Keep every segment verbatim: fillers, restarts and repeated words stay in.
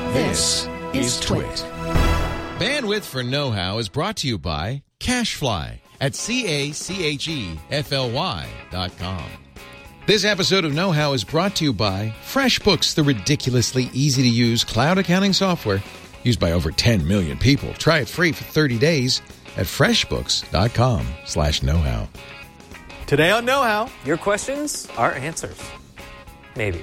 This is Twit. Bandwidth for Know-How is brought to you by CacheFly at C A C H E F L Y dot com. This episode of Know-How is brought to you by FreshBooks, the ridiculously easy-to-use cloud accounting software used by over ten million people. Try it free for thirty days at freshbooks.com slash know-how. Today on Know-How, your questions, our answers. Maybe.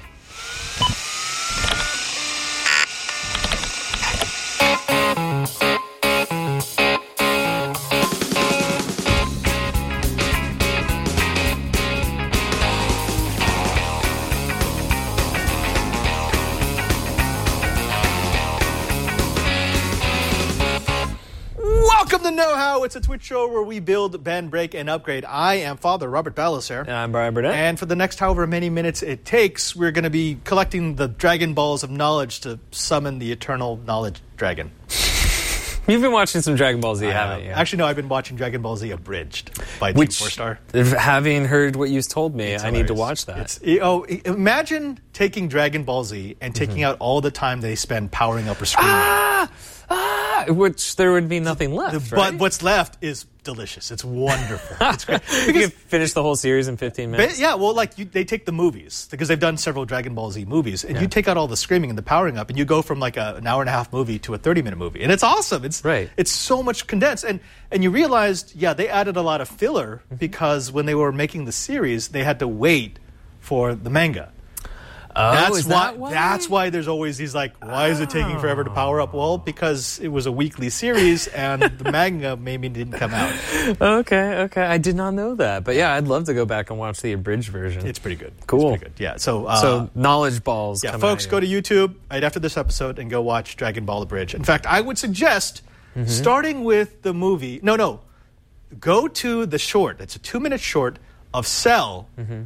Welcome to Know-How. It's a Twitch show where we build, bend, break, and upgrade. I am Father Robert Ballecer. And I'm Brian Burnett. And for the next however many minutes it takes, we're going to be collecting the Dragon Balls of knowledge to summon the eternal knowledge dragon. You've been watching some Dragon Ball Z, haven't you? Actually, no, I've been watching Dragon Ball Z Abridged by Team Which, four star. Having heard what you told me, It's I hilarious. need to watch that. It's, oh, imagine taking Dragon Ball Z and taking mm-hmm. out all the time they spend powering up or screaming. Ah! Ah! Which there would be nothing left, But right? what's left is delicious. It's wonderful. It's great. Because, you can finish the whole series in fifteen minutes. Yeah, well, like, you, they take the movies, because they've done several Dragon Ball Z movies, and yeah. you take out all the screaming and the powering up, and you go from, like, a, an hour and a half movie to a thirty-minute movie. And it's awesome. It's right. It's so much condensed. And, and you realized, yeah, they added a lot of filler, mm-hmm. because when they were making the series, they had to wait for the manga. Oh, that's is why, that why? That's why there's always these, like, why oh. is it taking forever to power up? Well, because it was a weekly series and the manga maybe didn't come out. Okay, okay. I did not know that. But yeah, I'd love to go back and watch the abridged version. It's pretty good. Cool. It's pretty good. Yeah. So, uh, so knowledge balls. Yeah, come folks, at go you. to YouTube right after this episode and go watch Dragon Ball Abridged. In fact, I would suggest mm-hmm. starting with the movie. No, no. Go to the short. It's a two-minute short of Cell. Mm-hmm.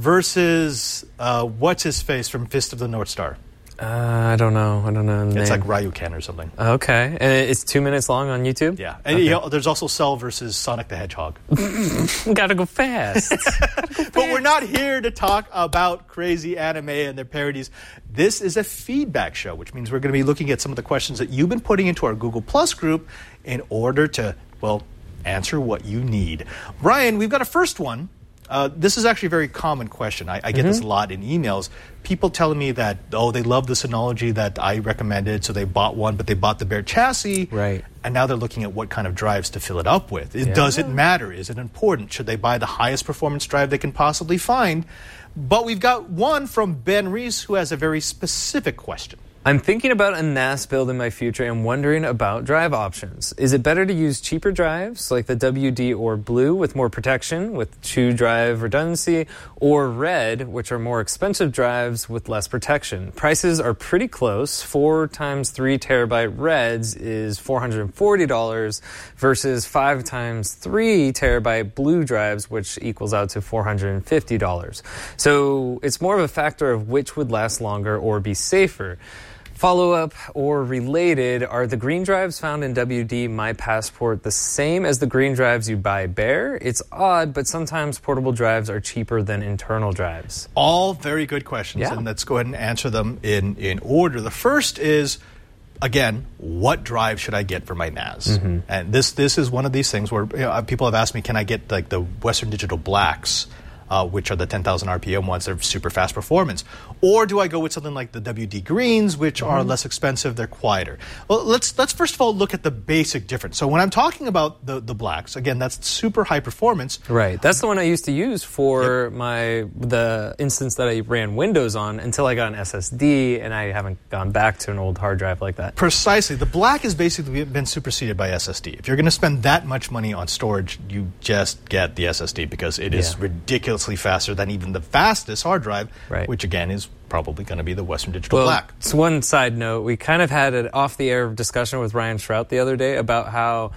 versus uh, what's his face from Fist of the North Star. Uh, I don't know. I don't know. The it's name. like Ryuken or something. Okay, and it's two minutes long on YouTube. Yeah, and okay. you know, there's also Cell versus Sonic the Hedgehog. Gotta go fast. Gotta go fast. But we're not here to talk about crazy anime and their parodies. This is a feedback show, which means we're going to be looking at some of the questions that you've been putting into our Google Plus group in order to, well, answer what you need. Brian, we've got a first one. Uh, this is actually a very common question. I, I get mm-hmm. this a lot in emails. People telling me that, oh, they love the Synology that I recommended, so they bought one, but they bought the bare chassis. Right. And now they're looking at what kind of drives to fill it up with. It, yeah. Does it matter? Is it important? Should they buy the highest performance drive they can possibly find? But we've got one from Ben Reese who has a very specific question. I'm thinking about a N A S build in my future and wondering about drive options. Is it better to use cheaper drives like the W D or Blue with more protection with true drive redundancy, or Red, which are more expensive drives with less protection? Prices are pretty close. Four times three terabyte Reds is four hundred forty dollars versus five times three terabyte Blue drives, which equals out to four hundred fifty dollars. So it's more of a factor of which would last longer or be safer. Follow-up or related, are the green drives found in W D My Passport the same as the green drives you buy bare? It's odd, but sometimes portable drives are cheaper than internal drives. All very good questions, yeah. and let's go ahead and answer them in, in order. The first is, again, what drive should I get for my N A S? Mm-hmm. And this this is one of these things where you know, people have asked me, can I get like the Western Digital Blacks? Uh, which are the ten thousand R P M ones that are super fast performance? Or do I go with something like the W D Greens, which mm-hmm. are less expensive, they're quieter? Well, let's let's first of all look at the basic difference. So when I'm talking about the, the blacks, again, that's super high performance. Right. That's the one I used to use for yep. my the instance that I ran Windows on until I got an S S D, and I haven't gone back to an old hard drive like that. Precisely. The black has basically been superseded by S S D. If you're going to spend that much money on storage, you just get the S S D because it is yeah. ridiculous faster than even the fastest hard drive, right. which again is probably going to be the Western Digital well, Black. So one side note, we kind of had an off-the-air discussion with Ryan Shrout the other day about how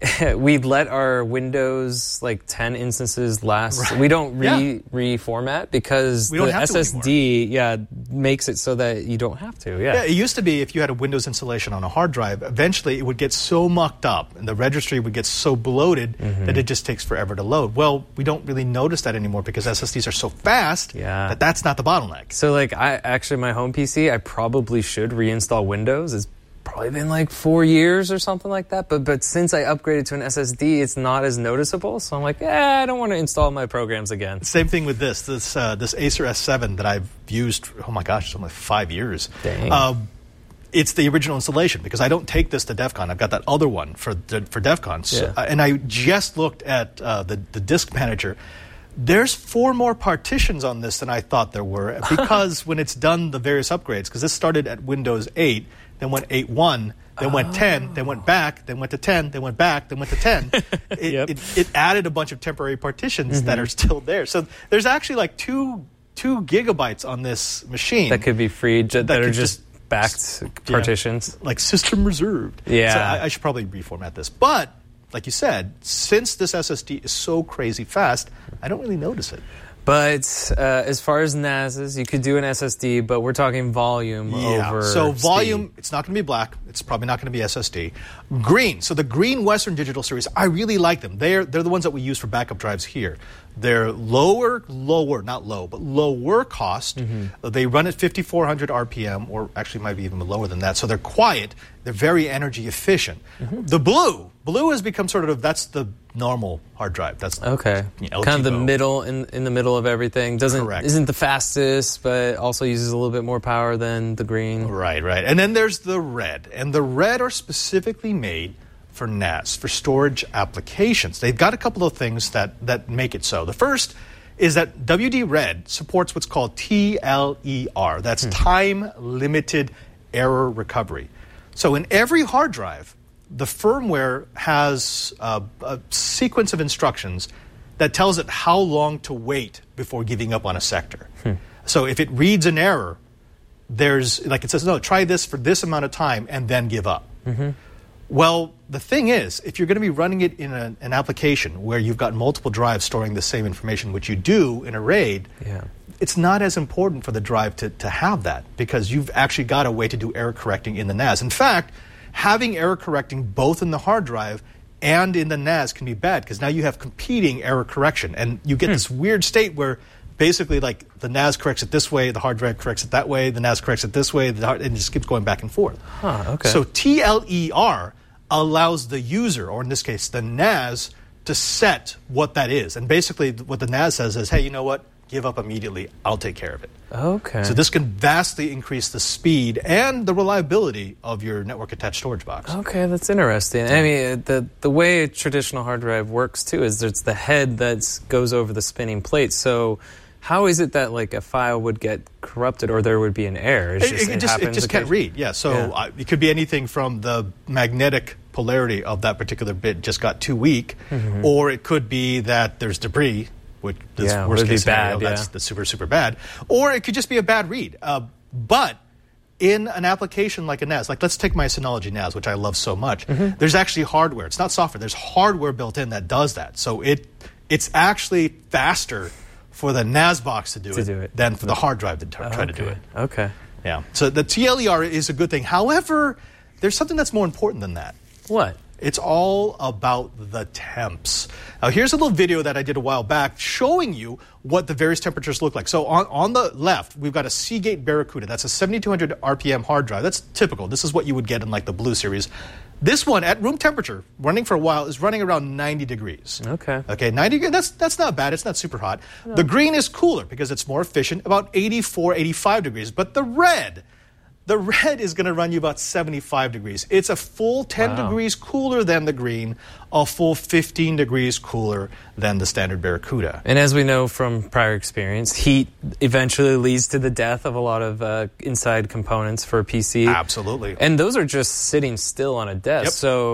we let our Windows like ten instances last. Right. We don't re Yeah. reformat because We don't the have to S S D yeah makes it so that you don't have to. Yeah. Yeah, it used to be if you had a Windows installation on a hard drive, eventually it would get so mucked up and the registry would get so bloated mm-hmm. that it just takes forever to load. Well, we don't really notice that anymore because S S Ds are so fast yeah. that that's not the bottleneck. So like I actually my home P C, I probably should reinstall Windows. It's probably been like four years or something like that. But but since I upgraded to an S S D, it's not as noticeable. So I'm like, eh, I don't want to install my programs again. Same thing with this this uh, this Acer S seven that I've used. Oh my gosh, it's almost five years. Dang. Uh, it's the original installation because I don't take this to DEF CON. I've got that other one for the, for DEF CON. So, Yeah. uh, and I just looked at uh, the the disk manager. There's four more partitions on this than I thought there were because when it's done the various upgrades, because this started at Windows eight, then went eight point one, then oh. went ten, then went back, then went to ten, then went back, then went to ten. it, yep. it, it added a bunch of temporary partitions mm-hmm. that are still there. So there's actually like two two gigabytes on this machine. That could be freed, that, that are just, just backed partitions. Yeah, like system reserved. Yeah. So I, I should probably reformat this. But like you said, since this S S D is so crazy fast, I don't really notice it. But uh, as far as N A Ses, you could do an S S D, but we're talking volume yeah. over So volume, speed. It's not going to be black. It's probably not going to be S S D. Green. So the green Western Digital series, I really like them. They're they're the ones that we use for backup drives here. They're lower, lower, not low, but lower cost. Mm-hmm. They run at fifty-four hundred R P M, or actually might be even lower than that. So they're quiet. They're very energy efficient. Mm-hmm. The blue, blue has become sort of, that's the normal hard drive. That's okay. You know, kind of the middle in in the middle of everything. Doesn't Correct. Isn't the fastest, but also uses a little bit more power than the green. Right, right. And then there's the red, and the red are specifically made for N A S, for storage applications. They've got a couple of things that, that make it so. The first is that W D Red supports what's called T L E R. That's hmm. time-limited error recovery. So in every hard drive, the firmware has uh, a sequence of instructions that tells it how long to wait before giving up on a sector. Hmm. So if it reads an error, there's, like it says, no, try this for this amount of time and then give up. Mm-hmm. Well, the thing is, if you're going to be running it in a, an application where you've got multiple drives storing the same information, which you do in a RAID, yeah. it's not as important for the drive to, to have that because you've actually got a way to do error correcting in the N A S. In fact, having error correcting both in the hard drive and in the N A S can be bad because now you have competing error correction, and you get hmm. this weird state where basically, like, the N A S corrects it this way, the hard drive corrects it that way, the N A S corrects it this way, the hard, and it just keeps going back and forth. Huh, okay. So T L E R allows the user, or in this case, the N A S, to set what that is. And basically, what the N A S says is, hey, you know what? Give up immediately. I'll take care of it. Okay. So this can vastly increase the speed and the reliability of your network-attached storage box. Okay, that's interesting. I mean, the the way a traditional hard drive works, too, is it's the head that goes over the spinning plate. So how is it that, like, a file would get corrupted or there would be an error? It's It, just, it, it just, it happens just can't occasionally? read. Yeah, so Yeah. Uh, it could be anything from the magnetic polarity of that particular bit just got too weak, mm-hmm. or it could be that there's debris, which is Yeah, worst would be case scenario, bad, that's, yeah. that's super, super bad. Or it could just be a bad read. Uh, but in an application like a N A S, like let's take my Synology N A S, which I love so much, mm-hmm. there's actually hardware. It's not software. There's hardware built in that does that. So it it's actually faster for the N A S box to do, To it, do it. than for the hard drive to t- try okay. to do it. Okay. Yeah. So the T L E R is a good thing. However, there's something that's more important than that. What? It's all about the temps. Now, here's a little video that I did a while back showing you what the various temperatures look like. So on, on the left, we've got a Seagate Barracuda. That's a seventy-two hundred R P M hard drive. That's typical. This is what you would get in like the Blue series. This one, at room temperature, running for a while, is running around ninety degrees. Okay. Okay, ninety, that's, that's not bad. It's not super hot. No. The green is cooler because it's more efficient, about eighty-four, eighty-five degrees. But the red... The red is going to run you about seventy-five degrees. It's a full ten wow. degrees cooler than the green, a full fifteen degrees cooler than the standard Barracuda. And as we know from prior experience, heat eventually leads to the death of a lot of uh, inside components for a P C. Absolutely. And those are just sitting still on a desk. Yep. So Yep.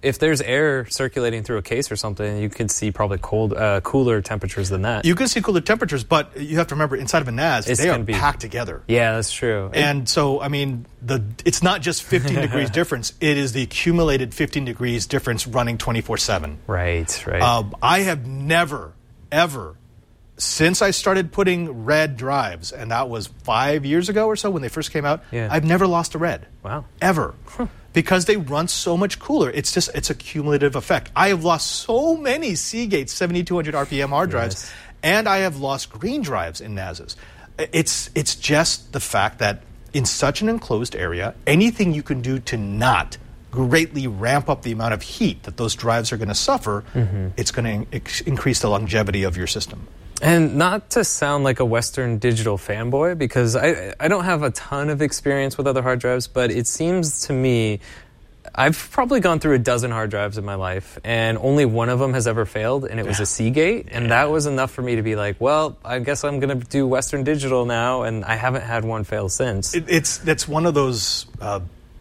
if there's air circulating through a case or something, you could see probably cold, uh, cooler temperatures than that. You can see cooler temperatures, but you have to remember, inside of a N A S, It's they are gonna be- packed together. Yeah, that's true. And so, I mean, the it's not just fifteen degrees difference. It is the accumulated fifteen degrees difference running twenty-four seven. Right, right. Um, I have never, ever, since I started putting red drives, and that was five years ago or so when they first came out, Yeah. I've never lost a red. Wow. Ever. Because they run so much cooler. It's just, it's a cumulative effect. I have lost so many Seagate seventy-two hundred R P M hard drives, Yes. and I have lost green drives in N A Ss. It's, it's just the fact that in such an enclosed area, anything you can do to not greatly ramp up the amount of heat that those drives are going to suffer, Mm-hmm. it's going to ex- increase the longevity of your system. And not to sound like a Western Digital fanboy, because I, I don't have a ton of experience with other hard drives, but it seems to me, I've probably gone through a dozen hard drives in my life, and only one of them has ever failed, and it was a Seagate, and that was enough for me to be like, well, I guess I'm going to do Western Digital now, and I haven't had one fail since. It, it's, that's one of those uh,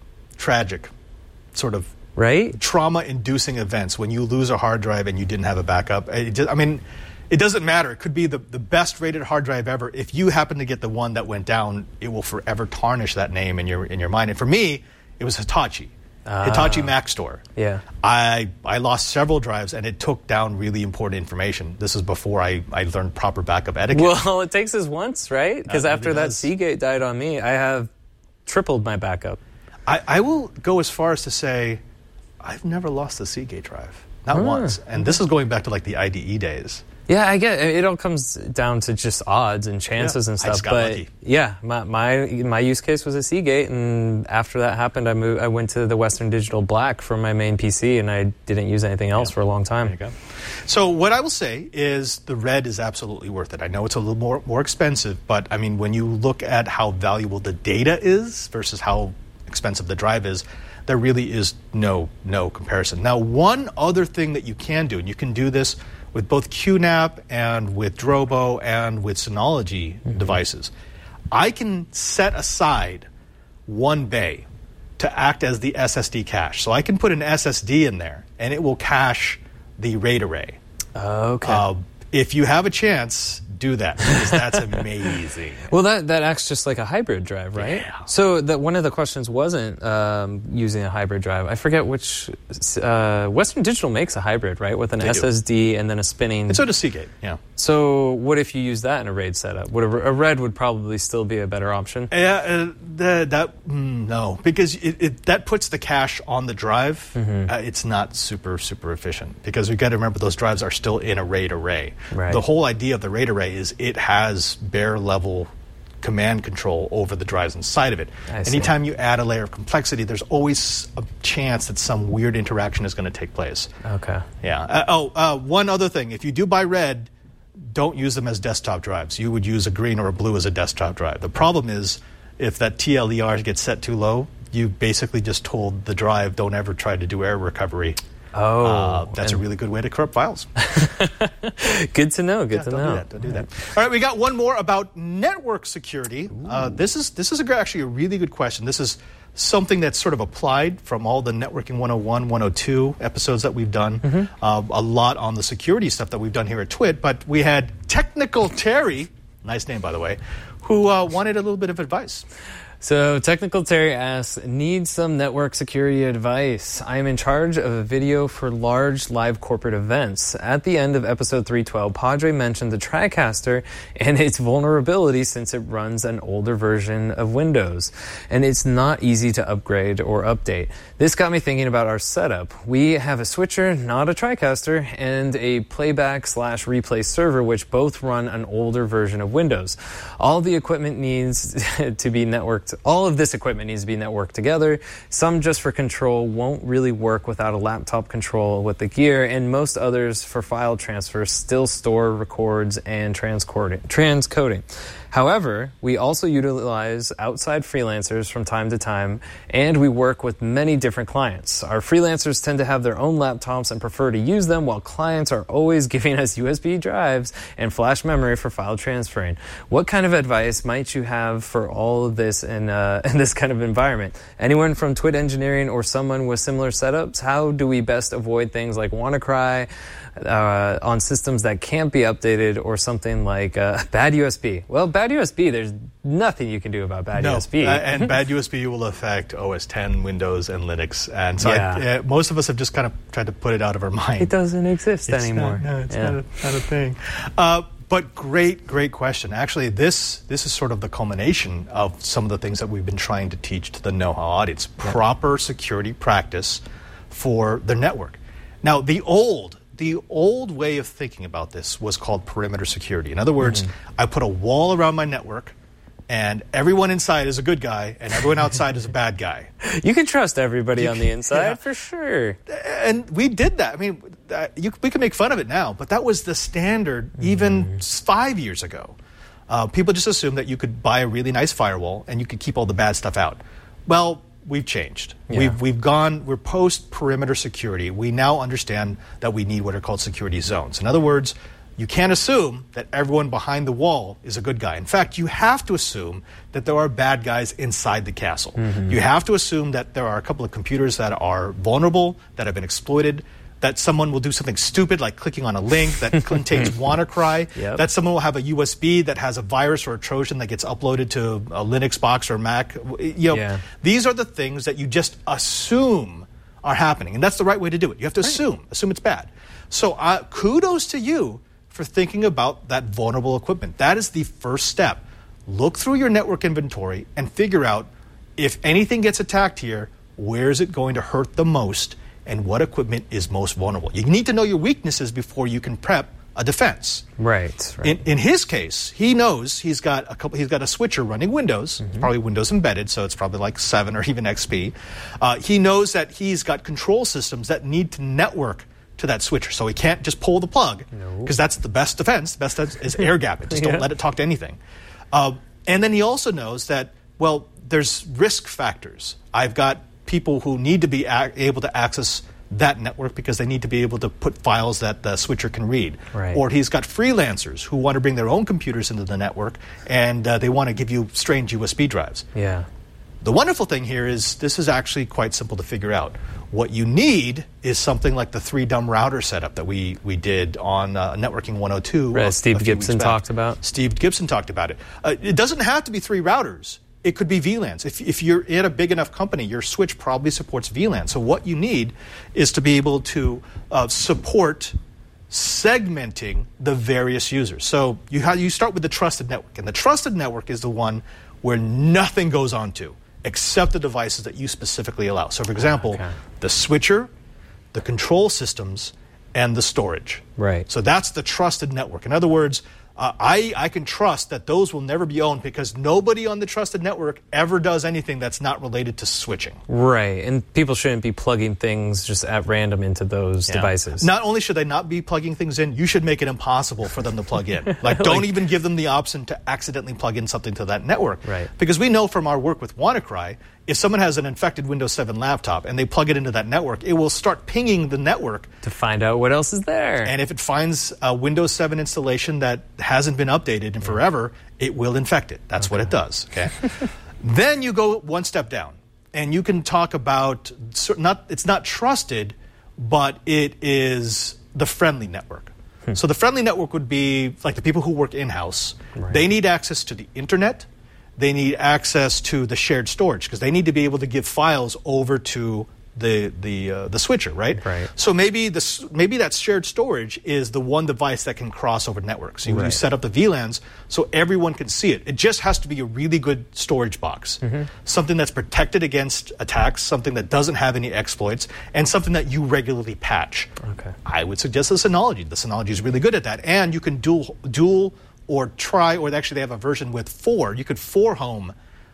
tragic sort of Right? trauma-inducing events when you lose a hard drive and you didn't have a backup. It just, I mean, it doesn't matter. It could be the, the best-rated hard drive ever. If you happen to get the one that went down, it will forever tarnish that name in your in your mind. And for me, it was Hitachi, Hitachi Mac Store. Yeah. I I lost several drives, and it took down really important information. This is before I, I learned proper backup etiquette. Well, all it takes is once, right? Because That really after that does. Seagate died on me, I have tripled my backup. I, I will go as far as to say I've never lost a Seagate drive. Not once. And this is going back to like the I D E days. Yeah, I get it. It all comes down to just odds and chances Yeah, and I stuff. just got but lucky. yeah, my, my my use case was a Seagate, and after that happened, I moved. I went to the Western Digital Black for my main P C, and I didn't use anything else for a long time. There you go. So what I will say is the red is absolutely worth it. I know it's a little more more expensive, but I mean when you look at how valuable the data is versus how expensive the drive is, there really is no no comparison. Now, one other thing that you can do, and you can do this with both Q NAP and with Drobo and with Synology mm-hmm. devices, I can set aside one bay to act as the S S D cache. So I can put an S S D in there, and it will cache the RAID array. Okay. Uh, if you have a chance, do that, because that's amazing. Well, that, that acts just like a hybrid drive, right? Yeah. So that one of the questions wasn't um, using a hybrid drive. I forget which. Uh, Western Digital makes a hybrid, right, with an They do. S S D and then a spinning. And so does Seagate, yeah. So what if you use that in a RAID setup? Would a, a RAID would probably still be a better option? Yeah, uh, the, that mm, no, because it, it, that puts the cache on the drive. Mm-hmm. Uh, it's not super super efficient, because we've got to remember those drives are still in a RAID array. Right. The whole idea of the RAID array is it has bare level command control over the drives inside of it. I see. Anytime you add a layer of complexity, there's always a chance that some weird interaction is going to take place. Okay. Yeah. Uh, oh, uh, one other thing. If you do buy red, don't use them as desktop drives. You would use a green or a blue as a desktop drive. The problem is if that T L E R gets set too low, you basically just told the drive, don't ever try to do error recovery. Oh. Uh, that's a and- really good way to corrupt files. Good to know. Good Yeah, to don't know. do that. Don't do that. All right, we got one more about network security. Uh, this is this is a, gr- actually a really good question. This is something that's sort of applied from all the Networking one oh one, one oh two episodes that we've done. Mm-hmm. Uh, a lot on the security stuff that we've done here at Twit. But we had Technical Terry, nice name by the way, who uh, wanted a little bit of advice. So, Technical Terry asks, need some network security advice. I am in charge of a video for large live corporate events. At the end of episode three twelve, Padre mentioned the TriCaster and its vulnerability since it runs an older version of Windows, and it's not easy to upgrade or update. This got me thinking about our setup. We have a switcher, not a TriCaster, and a playback slash replay server, which both run an older version of Windows. All the equipment needs to be networked All of this equipment needs to be networked together. Some just for control won't really work without a laptop control with the gear, and most others for file transfer still store records and transcoding. transcoding. However, we also utilize outside freelancers from time to time, and we work with many different clients. Our freelancers tend to have their own laptops and prefer to use them, while clients are always giving us U S B drives and flash memory for file transferring. What kind of advice might you have for all of this in, uh, in this kind of environment? Anyone from Twit Engineering or someone with similar setups? How do we best avoid things like WannaCry uh, on systems that can't be updated, or something like uh, bad U S B? Well, bad U S B, there's nothing you can do about bad no. U S B. Uh, and bad U S B will affect O S ten, Windows, and Linux. And so Yeah. I, uh, most of us have just kind of tried to put it out of our mind. It doesn't exist It's anymore. Not, no, it's Yeah. not, a, not a thing. Uh, but great, great question. Actually, this this is sort of the culmination of some of the things that we've been trying to teach to the know-how audience. Proper security practice for their network. Now, the old the old way of thinking about this was called perimeter security. In other words, mm-hmm. I put a wall around my network, and everyone inside is a good guy, and everyone outside is a bad guy. You can trust everybody You on can- the inside, yeah. for sure. And we did that. I mean, uh, you, we can make fun of it now, but that was the standard even Mm-hmm. s- five years ago. Uh, people just assumed that you could buy a really nice firewall and you could keep all the bad stuff out. Well, we've changed. Yeah. We've we've gone. We're post perimeter security. We now understand that we need what are called security zones. In other words, you can't assume that everyone behind the wall is a good guy. In fact, you have to assume that there are bad guys inside the castle. Mm-hmm. You have to assume that there are a couple of computers that are vulnerable, that have been exploited, that someone will do something stupid like clicking on a link that contains WannaCry, Yep. that someone will have a U S B that has a virus or a Trojan that gets uploaded to a Linux box or Mac. You know, Yeah. these are the things that you just assume are happening. And that's the right way to do it. You have to assume. Assume it's bad. So uh, kudos to you for thinking about that vulnerable equipment. That is the first step. Look through your network inventory and figure out if anything gets attacked here, where is it going to hurt the most and what equipment is most vulnerable. You need to know your weaknesses before you can prep a defense. Right. right. In, in his case, he knows he's got a couple. He's got a switcher running Windows. Mm-hmm. It's probably Windows embedded, so it's probably like seven or even X P. Uh, he knows that he's got control systems that need to network to that switcher, so he can't just pull the plug because No. that's the best defense. The best defense is air gap it. Just Yeah. don't let it talk to anything. Uh, and then he also knows that well, there's risk factors. I've got people who need to be a- able to access that network because they need to be able to put files that the switcher can read. Right. Or he's got freelancers who want to bring their own computers into the network and uh, they want to give you strange U S B drives. Yeah. The wonderful thing here is this is actually quite simple to figure out. What you need is something like the three dumb router setup that we, we did on uh, Networking one oh two. Right, a- Steve a few Gibson weeks back. talked about. Steve Gibson talked about it. Uh, it doesn't have to be three routers. It could be V LANs. If, if you're at a big enough company, your switch probably supports V LAN. So what you need is to be able to uh, support segmenting the various users. So you, ha- you start with the trusted network. And the trusted network is the one where nothing goes on to except the devices that you specifically allow. So, for example, Okay. the switcher, the control systems, and the storage. Right. So that's the trusted network. In other words, uh, I, I can trust that those will never be owned because nobody on the trusted network ever does anything that's not related to switching. Right. And people shouldn't be plugging things just at random into those Yeah. devices. Not only should they not be plugging things in, you should make it impossible for them to plug in. Like, don't Like- even give them the option to accidentally plug in something to that network. Right. Because we know from our work with WannaCry, if someone has an infected Windows seven laptop and they plug it into that network, it will start pinging the network. To find out what else is there. And if it finds a Windows seven installation that hasn't been updated in forever, it will infect it. That's what it does. Okay. Then you go one step down, and you can talk about cer- not. It's not trusted, but it is the friendly network. So the friendly network would be like the people who work in-house. Right. They need access to the internet. They need access to the shared storage because they need to be able to give files over to the the uh, the switcher, right? Right. So maybe this maybe that shared storage is the one device that can cross over networks. So you, you Right. set up the V LANs so everyone can see it. It just has to be a really good storage box, Mm-hmm. something that's protected against attacks, something that doesn't have any exploits, and something that you regularly patch. Okay. I would suggest the Synology. The Synology is really good at that, and you can dual dual or try, or actually they have a version with four. You could four home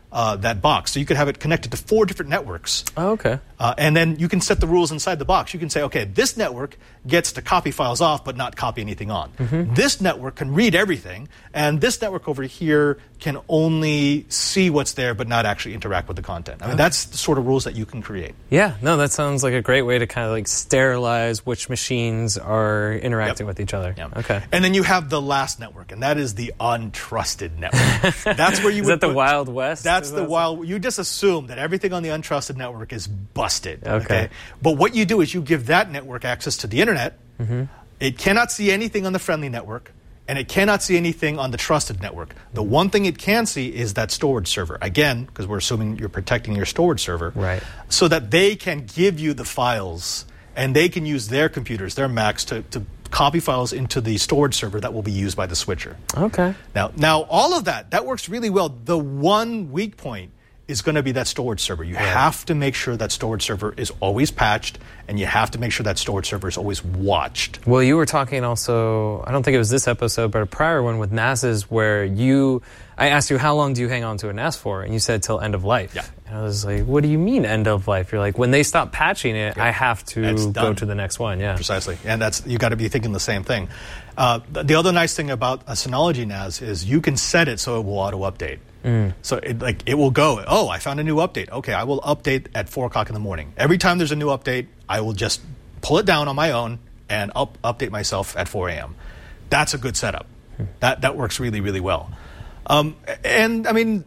uh, that box. So you could have it connected to four different networks. Oh, okay. Uh, and then you can set the rules inside the box. You can say, okay, this network gets to copy files off but not copy anything on. Mm-hmm. This network can read everything, and this network over here can only see what's there but not actually interact with the content. I mean, okay. that's the sort of rules that you can create. Yeah, no, that sounds like a great way to kind of like sterilize which machines are interacting yep. with each other. Yep. Okay. And then you have the last network, and that is the untrusted network. That's where you is would that the put, Wild West? That's the wild. You just assume that everything on the untrusted network is busted. Okay. okay. But what you do is you give that network access to the internet. Mm-hmm. It cannot see anything on the friendly network, and it cannot see anything on the trusted network. The one thing it can see is that storage server. Again, because we're assuming you're protecting your storage server. Right. So that they can give you the files, and they can use their computers, their Macs, to, to copy files into the storage server that will be used by the switcher. Okay. Now, now all of that, that works really well. The one weak point is going to be that storage server. You right. have to make sure that storage server is always patched, and you have to make sure that storage server is always watched. Well, you were talking also, I don't think it was this episode, but a prior one with N A S's where you, I asked you, how long do you hang on to a N A S for? And you said till end of life. Yeah. And I was like, what do you mean end of life? You're like, when they stop patching it, yeah. I have to go to the next one. Yeah. Precisely. And that's, you got to be thinking the same thing. Uh, the other nice thing about a Synology N A S is you can set it so it will auto-update. Mm. So it, like it will go, oh, I found a new update. Okay, I will update at four o'clock in the morning. Every time there's a new update, I will just pull it down on my own and up, update myself at four a.m. That's a good setup. Mm. That that works really, really well. Um, and, I mean,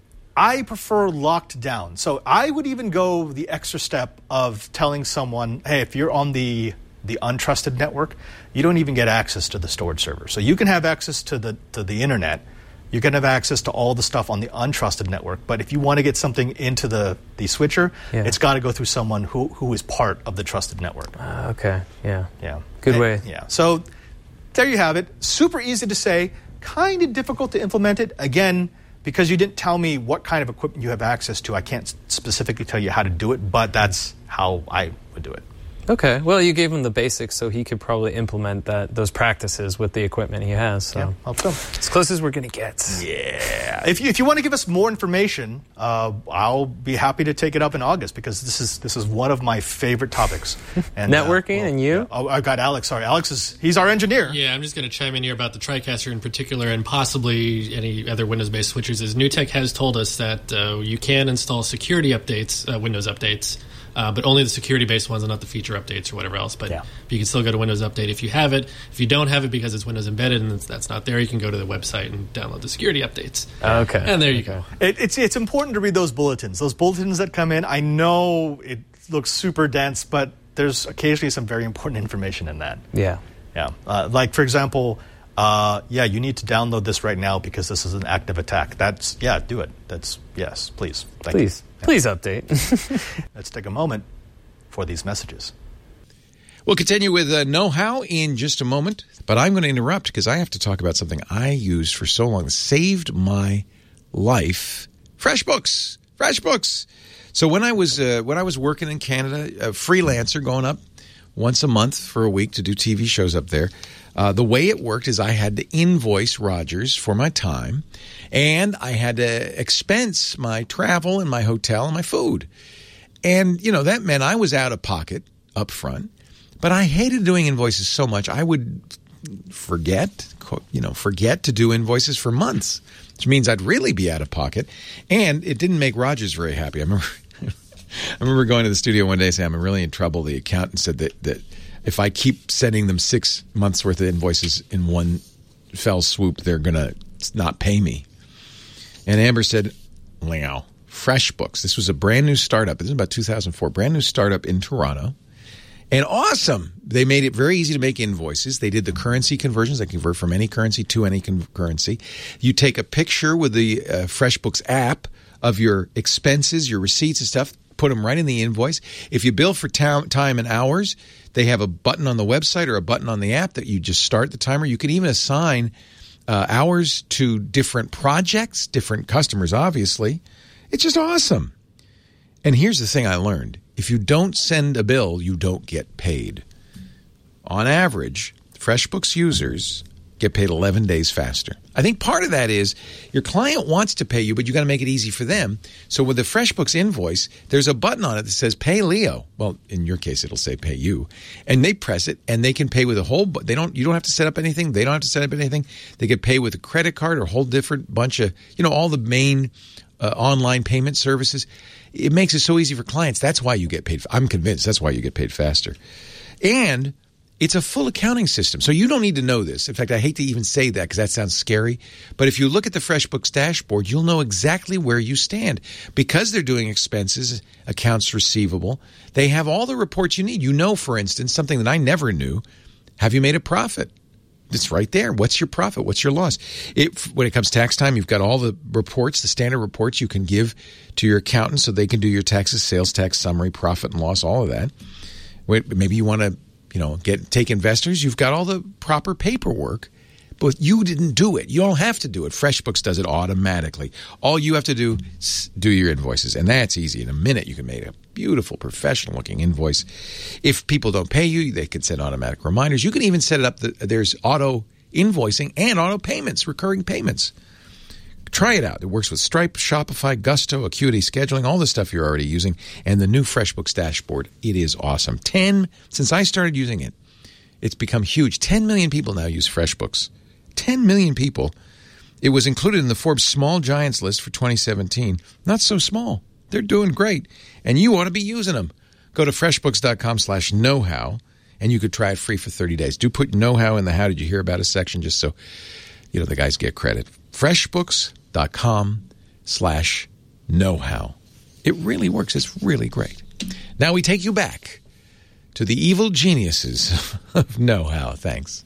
I prefer locked down. So I would even go the extra step of telling someone, hey, if you're on the the untrusted network, you don't even get access to the storage server. So you can have access to the to the internet. You can have access to all the stuff on the untrusted network. But if you want to get something into the, the switcher, yeah. it's got to go through someone who, who is part of the trusted network. Uh, okay, yeah. Yeah. Good and, way. Yeah. So there you have it. Super easy to say, kind of difficult to implement it. Again, because you didn't tell me what kind of equipment you have access to, I can't specifically tell you how to do it, but that's how I would do it. Okay. Well, you gave him the basics, so he could probably implement that those practices with the equipment he has. So. Yeah, hope so. As close as we're going to get. Yeah. If you, if you want to give us more information, uh, I'll be happy to take it up in August because this is this is one of my favorite topics. And Networking uh, well, and you? Yeah. Oh, I've got Alex. Sorry, Alex is he's our engineer. Yeah, I'm just going to chime in here about the TriCaster in particular, and possibly any other Windows-based switches. Is NewTek has told us that uh, you can install security updates, uh, Windows updates. Uh, but only the security-based ones and not the feature updates or whatever else. But yeah. you can still go to Windows Update if you have it. If you don't have it because it's Windows embedded and that's not there, you can go to the website and download the security updates. Okay. And there you okay. go. It, it's it's important to read those bulletins. Those bulletins that come in, I know it looks super dense, but there's occasionally some very important information in that. Yeah. Yeah. Uh, like, for example, uh, yeah, you need to download this right now because this is an active attack. That's, yeah, do it. That's, yes, please. Thank please. you. Please update. Let's take a moment for these messages. We'll continue with uh, know-how in just a moment, but I'm going to interrupt because I have to talk about something I used for so long. Saved my life. FreshBooks. FreshBooks. So when I was uh, when I was working in Canada, a freelancer going up once a month for a week to do T V shows up there, uh, the way it worked is I had to invoice Rogers for my time, and I had to expense my travel and my hotel and my food. And, you know, that meant I was out of pocket up front, but I hated doing invoices so much I would forget, you know, forget to do invoices for months, which means I'd really be out of pocket. And it didn't make Rogers very happy. I remember I remember going to the studio one day and saying, I'm really in trouble. The accountant said that, that if I keep sending them six months worth of invoices in one fell swoop, they're going to not pay me. And Amber said, wow, FreshBooks. This was a brand new startup. This is about two thousand four, brand new startup in Toronto. And awesome. They made it very easy to make invoices. They did the currency conversions. They convert from any currency to any con- currency. You take a picture with the uh, FreshBooks app of your expenses, your receipts and stuff, put them right in the invoice. If you bill for ta- time and hours, they have a button on the website or a button on the app that you just start the timer. You can even assign uh, hours to different projects, different customers, obviously. It's just awesome. And here's the thing I learned. If you don't send a bill, you don't get paid. On average, FreshBooks users get paid eleven days faster. I think part of that is your client wants to pay you, but you got to make it easy for them. So with the FreshBooks invoice, there's a button on it that says Pay Leo. Well, in your case, it'll say Pay You, and they press it, and they can pay with a whole. They don't. You don't have to set up anything. They don't have to set up anything. They can pay with a credit card or a whole different bunch of, you know, all the main uh, online payment services. It makes it so easy for clients. That's why you get paid. I'm convinced that's why you get paid faster, and it's a full accounting system, so you don't need to know this. In fact, I hate to even say that because that sounds scary. But if you look at the FreshBooks dashboard, you'll know exactly where you stand. Because they're doing expenses, accounts receivable, they have all the reports you need. You know, for instance, something that I never knew, have you made a profit? It's right there. What's your profit? What's your loss? It, when it comes tax time, you've got all the reports, the standard reports you can give to your accountant so they can do your taxes, sales tax, summary, profit and loss, all of that. Maybe you want to You know, get take investors. You've got all the proper paperwork, but you didn't do it. You don't have to do it. FreshBooks does it automatically. All you have to do is do your invoices, and that's easy. In a minute, you can make a beautiful, professional-looking invoice. If people don't pay you, they can send automatic reminders. You can even set it up. The, there's auto invoicing and auto payments, recurring payments. Try it out. It works with Stripe, Shopify, Gusto, Acuity Scheduling, all the stuff you're already using, and the new FreshBooks dashboard. It is awesome. Ten, since I started using it, it's become huge. Ten million people now use FreshBooks. Ten million people. It was included in the Forbes Small Giants list for twenty seventeen. Not so small. They're doing great, and you ought to be using them. Go to freshbooks.com slash know-how, and you could try it free for thirty days. Do put know-how in the how did you hear about us section just so you know the guys get credit. FreshBooks. Dot com slash know-how. It really works. It's really great. Now we take you back to the evil geniuses of know-how. Thanks.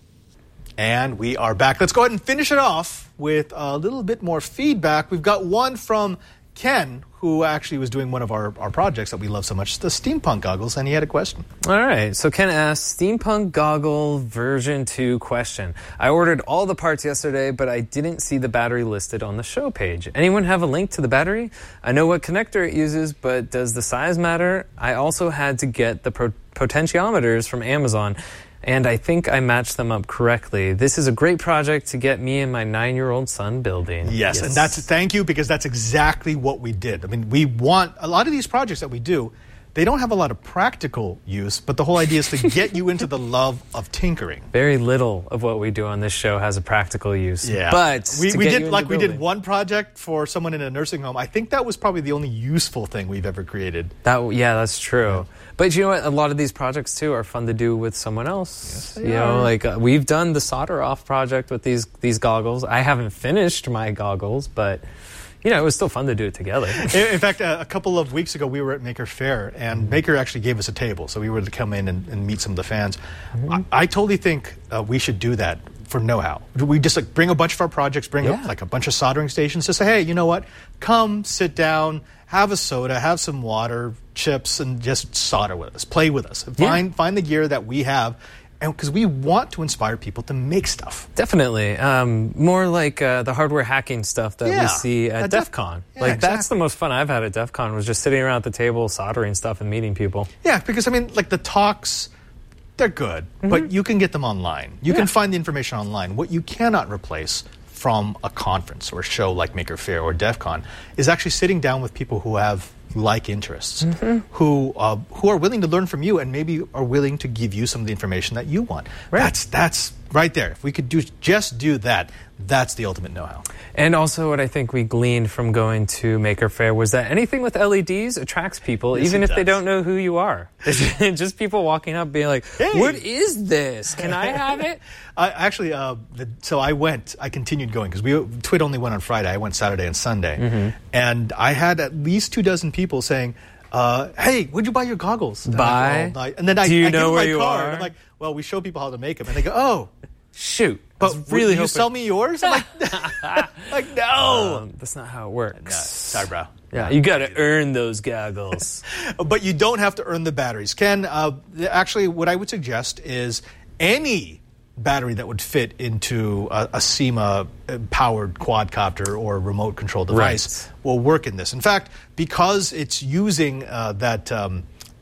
And we are back. Let's go ahead and finish it off with a little bit more feedback. We've got one from Ken, who actually was doing one of our, our projects that we love so much, the steampunk goggles, and he had a question. All right. So Ken asked, steampunk goggle version two question. I ordered all the parts yesterday, but I didn't see the battery listed on the show page. Anyone have a link to the battery? I know what connector it uses, but does the size matter? I also had to get the pro- potentiometers from Amazon, and I think I matched them up correctly. This is a great project to get me and my nine-year-old son building. Yes, yes, and that's thank you, because that's exactly what we did. I mean, we want a lot of these projects that we do, they don't have a lot of practical use, but the whole idea is to get you into the love of tinkering. Very little of what we do on this show has a practical use. Yeah, but we, we did like we did one project for someone in a nursing home. I think that was probably the only useful thing we've ever created. That yeah, that's true. Yeah. But you know what? A lot of these projects, too, are fun to do with someone else. Yes, you know, like uh, we've done the solder off project with these these goggles. I haven't finished my goggles, but, you know, it was still fun to do it together. in, in fact, uh, a couple of weeks ago, we were at Maker Faire, and mm-hmm. Maker actually gave us a table. So we were to come in and, and meet some of the fans. Mm-hmm. I, I totally think uh, we should do that for know-how. We just like bring a bunch of our projects, bring yeah. up like a bunch of soldering stations to say, hey, you know what? Come, sit down, have a soda, have some water, chips, and just solder with us. Play with us. Find yeah. find the gear that we have, and because we want to inspire people to make stuff. Definitely. Um, more like uh, the hardware hacking stuff that yeah. we see at, at DEF CON. Yeah, like exactly. That's the most fun I've had at DEF CON, was just sitting around at the table, soldering stuff and meeting people. Yeah, because I mean, like the talks, they're good, mm-hmm. but you can get them online. You yeah. can find the information online. What you cannot replace from a conference or a show like Maker Faire or DEF CON is actually sitting down with people who have like interests, mm-hmm. who uh, who are willing to learn from you and maybe are willing to give you some of the information that you want. Right. That's that's right there. If we could do just do that, that's the ultimate know-how. And also what I think we gleaned from going to Maker Faire was that anything with L E Ds attracts people, yes, even if does. They don't know who you are. Just people walking up being like, hey, what is this? Can I have it? I, actually, uh, the, so I went, I continued going, because we Twit only went on Friday. I went Saturday and Sunday. Mm-hmm. And I had at least two dozen people saying, uh, hey, where'd you buy your goggles? And buy? I, and then I, Do you I know give where my you card. are? I'm like, well, we show people how to make them. And they go, oh. Shoot. But really, you hoping... sell me yours? I'm like, like no. Um, that's not how it works. No, sorry, bro. Yeah, you got to earn those goggles. But you don't have to earn the batteries. Ken, uh, actually, what I would suggest is any battery that would fit into a, a SEMA-powered quadcopter or remote control device right. will work in this. In fact, because it's using uh, that... Um,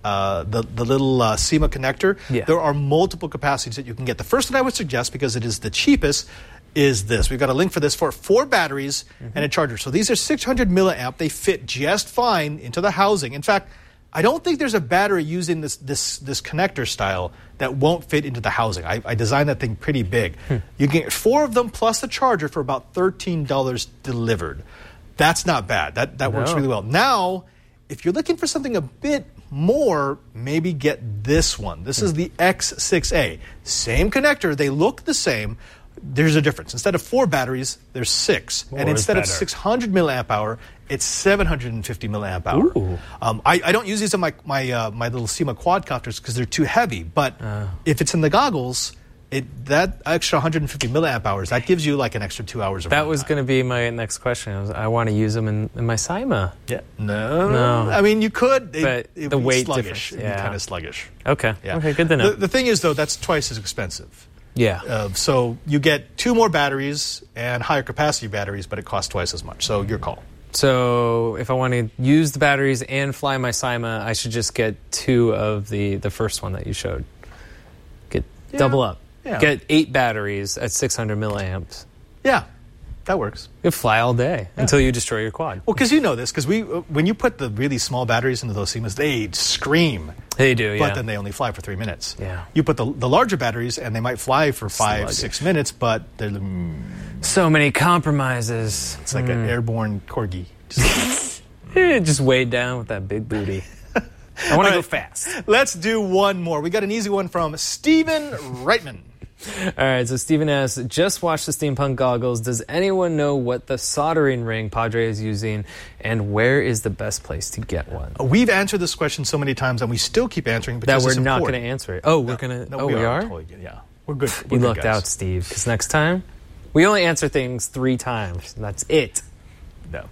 uh, the, the little uh, SEMA connector, Yeah. there are multiple capacities that you can get. The first one I would suggest, because it is the cheapest, is this. We've got a link for this for four batteries mm-hmm. and a charger. So these are six hundred milliamp. They fit just fine into the housing. In fact, I don't think there's a battery using this this this connector style that won't fit into the housing. I, I designed that thing pretty big. Hmm. You can get four of them plus a charger for about thirteen dollars delivered. That's not bad. That that no. works really well. Now, if you're looking for something a bit more, maybe get this one. This hmm. is the X six A. Same connector. They look the same. There's a difference. Instead of four batteries, there's six. More and instead of better. six hundred milliamp hour, it's seven hundred fifty milliamp hour. Um, I, I don't use these in my my uh, my little SEMA quadcopters because they're too heavy. But uh. if it's in the goggles, it that extra one hundred fifty milliamp hours, that gives you like an extra two hours of That was going to be my next question. I, was, I want to use them in, in my SEMA. Yeah. No. No. I mean, you could. It, but it the would be weight sluggish. difference. It'd Yeah. be kind of sluggish. Okay. Yeah. Okay, good to know. The, the thing is, though, that's twice as expensive. Yeah. Uh, so you get two more batteries and higher capacity batteries, but it costs twice as much. So your call. So if I want to use the batteries and fly my SEMA, I should just get two of the, the first one that you showed. Get Yeah. double up. Yeah. Get eight batteries at six hundred milliamps. Yeah, that works. You fly all day Yeah. until you destroy your quad. Well, because you know this, because we uh, when you put the really small batteries into those SEMAs, they scream. They do, yeah. But then they only fly for three minutes. Yeah. You put the, the larger batteries, and they might fly for five, Sluggish. six minutes, but they're mm, So many compromises. it's like an airborne corgi. Just, Eh, just weighed down with that big booty. I want to All go right. fast. Let's do one more. We got an easy one from Stephen Reitman. All right, so Steven asks, just watched the steampunk goggles. Does anyone know what the soldering ring Padre is using, and where is the best place to get one? We've answered this question so many times, and we still keep answering That because we're it's not going important. to answer it. Oh, we're No, going to. no, Oh, we, we are? Totally good. Yeah, we're good. We're You good lucked guys. out, Steve, because next time, we only answer things three times. That's it. No.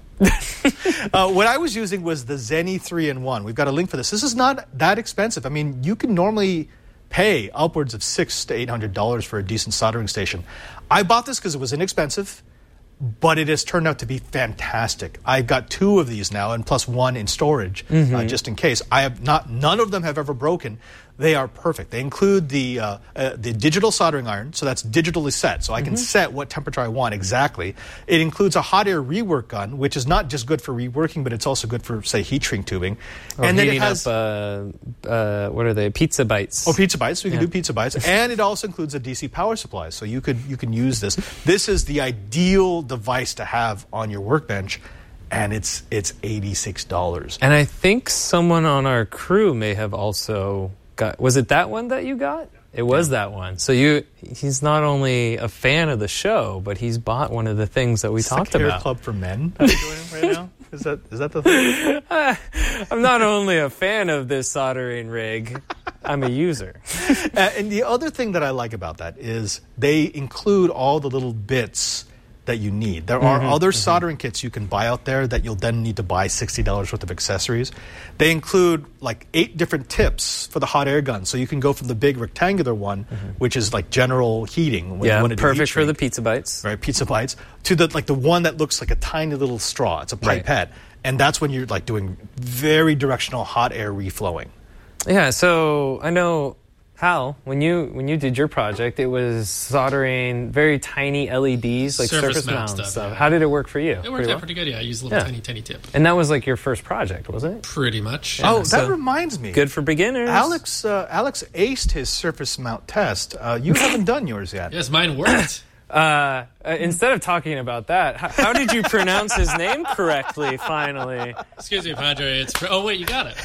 uh, what I was using was the Zenny three in one. We've got a link for this. This is not that expensive. I mean, you can normally pay upwards of six to eight hundred dollars for a decent soldering station. I bought this because it was inexpensive, but it has turned out to be fantastic. I've got two of these now, and plus one in storage, mm-hmm. uh, just in case. I have not. None of them have ever broken. They are perfect. They include the uh, uh, the digital soldering iron, so that's digitally set, so I can mm-hmm. set what temperature I want exactly. It includes a hot air rework gun, which is not just good for reworking, but it's also good for, say, heat shrink tubing. Or and then it heating has up, uh, uh, what are they? Pizza bites. Oh, pizza bites. So you Yeah. can do pizza bites, and it also includes a D C power supply, so you could you can use this. This is the ideal device to have on your workbench. And it's it's eighty-six dollars. And I think someone on our crew may have also got. Was it that one that you got? It was yeah. that one. So you, he's not only a fan of the show, but he's bought one of the things that we it's talked like about. Hair Club for Men. Are you doing right now? Is that is that the thing? Uh, I'm not only a fan of this soldering rig, I'm a user. uh, and the other thing that I like about that is they include all the little bits that you need. There are mm-hmm, other mm-hmm. soldering kits you can buy out there that you'll then need to buy sixty dollars worth of accessories. They include like eight different tips for the hot air gun. So you can go from the big rectangular one, mm-hmm. which is like general heating. When yeah, you want to perfect do for the pizza bites. Right, pizza bites. To the like the one that looks like a tiny little straw. It's a pipette. Right. And that's when you're like doing very directional hot air reflowing. Yeah, so I know Hal, when you when you did your project, it was soldering very tiny L E Ds, like surface, surface mount stuff. stuff. Yeah. How did it work for you? It worked pretty out well? pretty good, yeah. I used a little yeah. tiny, tiny tip. And that was like your first project, was it? Pretty much. Yeah. Oh, that so reminds me. Good for beginners. Alex uh, Alex aced his surface mount test. Uh, you haven't done yours yet. Yes, mine worked. Uh, uh, instead of talking about that, how, how did you pronounce his name correctly, finally? Excuse me, Padre. It's for, oh, wait, you got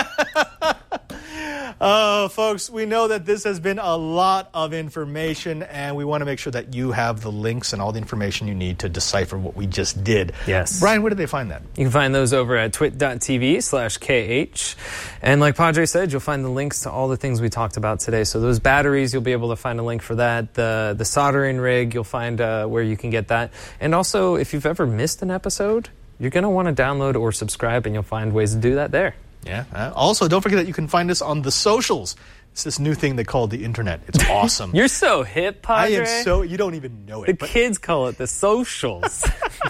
it. Oh, folks, we know that this has been a lot of information, and we want to make sure that you have the links and all the information you need to decipher what we just did. Yes. Brian, where do they find that? You can find those over at twit.tv slash KH. And like Padre said, you'll find the links to all the things we talked about today. So those batteries, you'll be able to find a link for that. The, the soldering rig, you'll find uh, where you can get that. And also, if you've ever missed an episode, you're going to want to download or subscribe, and you'll find ways to do that there. Yeah. Uh, also, don't forget that you can find us on the socials. It's this new thing they call the internet. It's awesome. You're so hip, Padre. I am so... You don't even know it. The but kids call it the socials.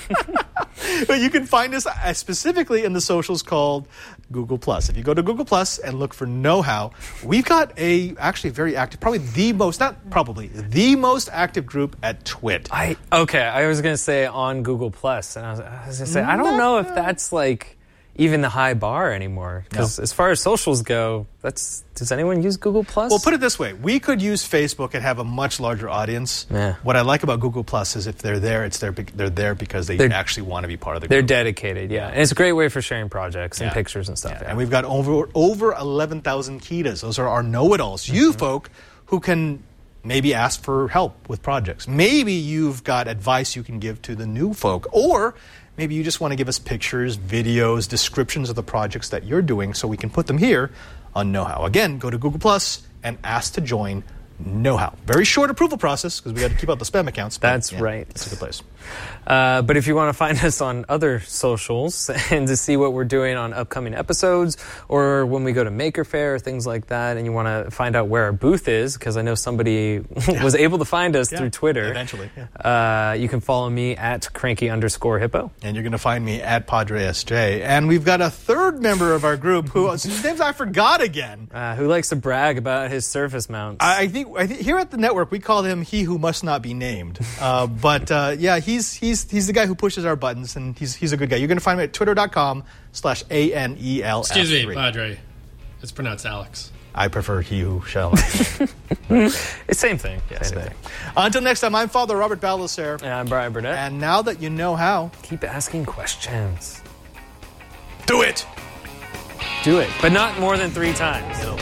But you can find us uh, specifically in the socials called Google Plus. If you go to Google Plus and look for Know How, we've got a actually very active, probably the most, not probably, the most active group at Twit. I okay. I was gonna say on Google Plus, and I was, I was gonna say I don't know if that's like even the high bar anymore. Because no. as far as socials go, that's does anyone use Google Plus? Well, put it this way: we could use Facebook and have a much larger audience. Yeah. What I like about Google Plus is if they're there, it's there. They're there because they they're, actually want to be part of the group. They're dedicated, yeah, and it's a great way for sharing projects and yeah. pictures and stuff. Yeah. Yeah. And we've got over over eleven thousand Kitas. Those are our know-it-alls. Mm-hmm. You folk who can maybe ask for help with projects. Maybe you've got advice you can give to the new folk, or maybe you just want to give us pictures, videos, descriptions of the projects that you're doing so we can put them here on Know How. Again, go to Google Plus and ask to join Know How. Very short approval process because we got to keep out the spam accounts. That's yeah, right. It's a good place. Uh, but if you want to find us on other socials and to see what we're doing on upcoming episodes or when we go to Maker Faire or things like that, and you want to find out where our booth is, because I know somebody yeah. was able to find us yeah, through Twitter. Eventually, yeah. Uh, you can follow me at cranky underscore hippo. And you're going to find me at Padre S J. And we've got a third member of our group who, whose names I forgot again. Uh, who likes to brag about his Surface mounts. I, I think I think here at the network, we call him He Who Must Not Be Named. Uh, but uh, yeah, he's he's he's the guy who pushes our buttons, and he's he's a good guy. You're going to find him at twitter.com slash A N E L F three. Excuse me, Padre. It's pronounced Alex. I prefer He Who Shall. It's same thing. Yeah, same same thing. thing. Until next time, I'm Father Robert Balacer. And I'm Brian Burnett. And now that you know how, keep asking questions. Do it! Do it, but not more than three times.